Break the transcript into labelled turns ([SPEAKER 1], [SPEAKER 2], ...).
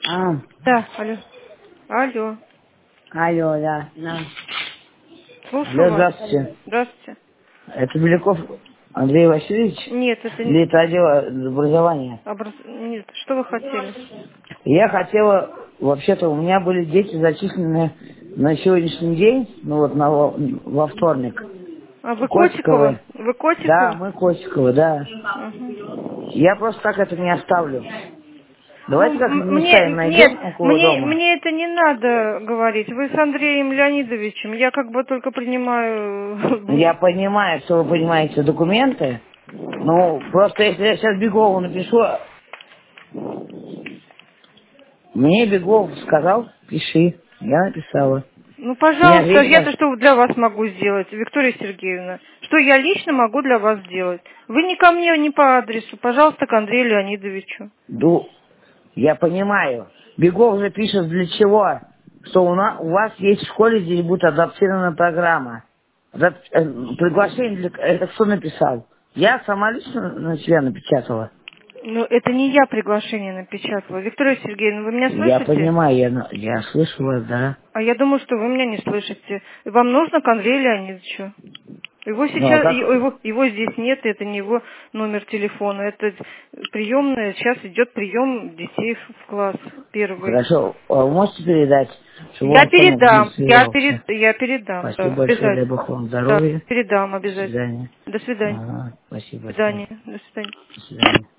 [SPEAKER 1] А,
[SPEAKER 2] Да, алло. Алло.
[SPEAKER 1] алло, да. Да.
[SPEAKER 2] Слушаю
[SPEAKER 1] Алло,
[SPEAKER 2] вас.
[SPEAKER 1] здравствуйте.
[SPEAKER 2] Здравствуйте.
[SPEAKER 1] Это Беляков Андрей Васильевич?
[SPEAKER 2] Нет, это не...
[SPEAKER 1] Или это отдел образования?
[SPEAKER 2] Нет, что вы хотели?
[SPEAKER 1] Я хотела, вообще-то у меня были дети зачислены на сегодняшний день, ну вот во вторник.
[SPEAKER 2] А вы Котикова?
[SPEAKER 1] Котиковы.
[SPEAKER 2] Вы
[SPEAKER 1] Да,
[SPEAKER 2] Котикова?
[SPEAKER 1] мы Котиковы, да.
[SPEAKER 2] Угу.
[SPEAKER 1] Я просто так это не оставлю.
[SPEAKER 2] Ну,
[SPEAKER 1] Давайте как
[SPEAKER 2] мне,
[SPEAKER 1] места им
[SPEAKER 2] нет,
[SPEAKER 1] найдем около дома.
[SPEAKER 2] мне это не надо говорить. Вы с Андреем Леонидовичем. Я как бы только принимаю...
[SPEAKER 1] Я понимаю, что вы понимаете документы. Ну, просто если я сейчас Бегову напишу, мне Бегов сказал, пиши. Я написала.
[SPEAKER 2] Ну,
[SPEAKER 1] Меня
[SPEAKER 2] пожалуйста,
[SPEAKER 1] вечером...
[SPEAKER 2] я-то что для вас могу сделать, Виктория Сергеевна? Что я лично могу для вас сделать? Вы не ко мне, не по адресу. Пожалуйста, к Андрею Леонидовичу.
[SPEAKER 1] Я понимаю. Бегов же пишет для чего? Что у вас есть в школе, где будет адаптированная программа. Приглашение для... Это кто написал? Я сама лично на себя напечатала.
[SPEAKER 2] Ну, это не я приглашение напечатала. Виктория Сергеевна, вы меня
[SPEAKER 1] Я
[SPEAKER 2] слышите?
[SPEAKER 1] понимаю, я слышу вас, да.
[SPEAKER 2] А я думаю, что вы меня не слышите. Вам нужно к Андрею Леонидовичу. Его
[SPEAKER 1] Ну, а
[SPEAKER 2] сейчас,
[SPEAKER 1] как...
[SPEAKER 2] его здесь нет, это не его номер телефона. Это приемная, сейчас идет прием детей в класс первый.
[SPEAKER 1] Хорошо. А вы можете передать, чтобы
[SPEAKER 2] Я
[SPEAKER 1] он сам
[SPEAKER 2] передам,
[SPEAKER 1] регистрировался?
[SPEAKER 2] я передам,
[SPEAKER 1] Спасибо
[SPEAKER 2] да,
[SPEAKER 1] большое, дай
[SPEAKER 2] обязательно.
[SPEAKER 1] Бог вам
[SPEAKER 2] Да,
[SPEAKER 1] здоровья.
[SPEAKER 2] передам
[SPEAKER 1] До
[SPEAKER 2] обязательно.
[SPEAKER 1] свидания.
[SPEAKER 2] До свидания.
[SPEAKER 1] Ага, спасибо
[SPEAKER 2] До
[SPEAKER 1] большое.
[SPEAKER 2] свидания. До свидания.
[SPEAKER 1] До свидания.